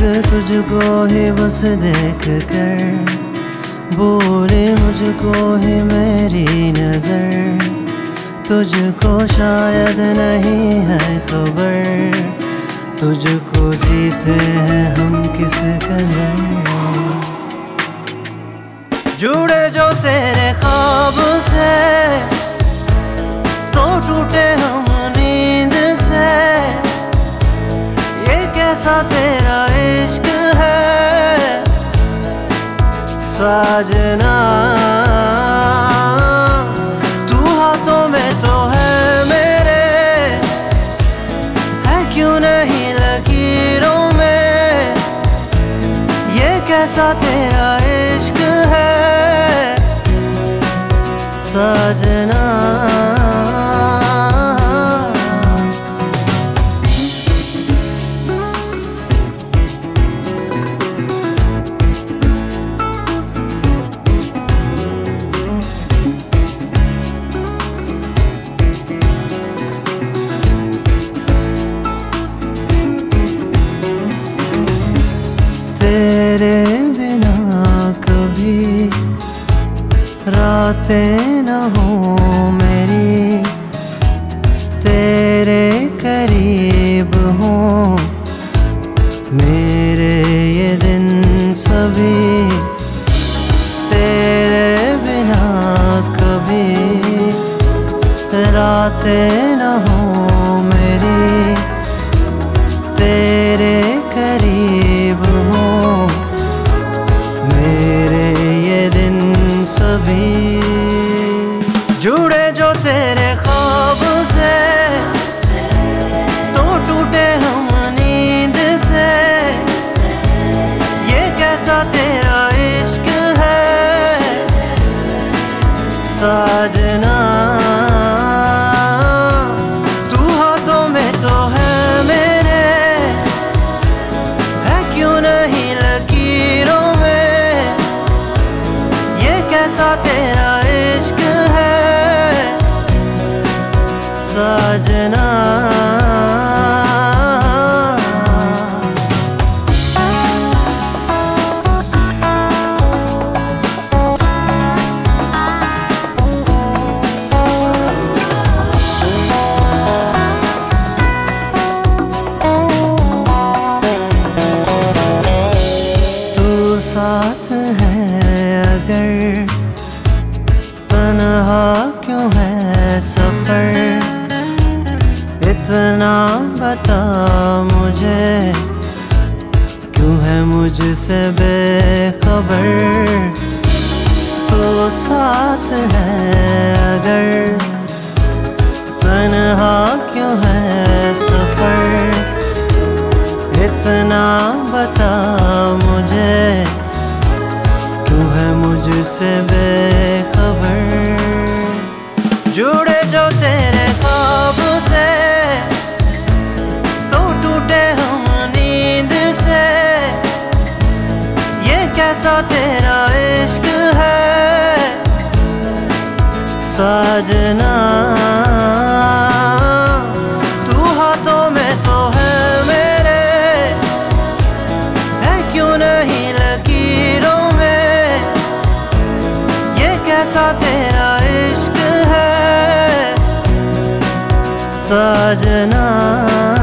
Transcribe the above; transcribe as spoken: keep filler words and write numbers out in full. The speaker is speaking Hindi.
तुझको ही बस देख कर बोले मुझको ही मेरी नजर, तुझको शायद नहीं है खबर, तुझको जीते हैं हम किस कदर। जुड़े जो तेरे ख्वाब से तो टूटे हम नींद से, ये कैसा तेरा इश्क है साजना। तू हाथों में तो है मेरे, है क्यों नहीं लकीरों में, ये कैसा तेरा इश्क है साजना। तेरे बिना कभी रातें न हो मेरी, तेरे करीब हो मेरे ये दिन सभी, तेरे बिना कभी रातें न हो मेरी, तेरे करीब हो मेरे ये दिन सभी। जुड़े जो तेरे ख्वाब से तो टूटे हम नींद से, ये कैसा तेरा इश्क है साजना। तू हाथों में तो है मेरे, है क्यों नहीं लकीरों में, ये कैसा तेरा इश्क है साजना। तू साथ है अगर तन्हा क्यों है सफर, इतना बता मुझे क्यों है मुझसे बेखबर। तो साथ है अगर तन्हा क्यों है सफर, इतना बता मुझे क्यों है मुझसे बेखबर। जुड़े जो तेरे ख्वाब से तो टूटे हम नींद से, ये कैसा तेरा इश्क है साजना। तू हाथों में तो है मेरे, है क्यों नहीं लकीरों में, ये कैसा तेरा इश्क है साजना।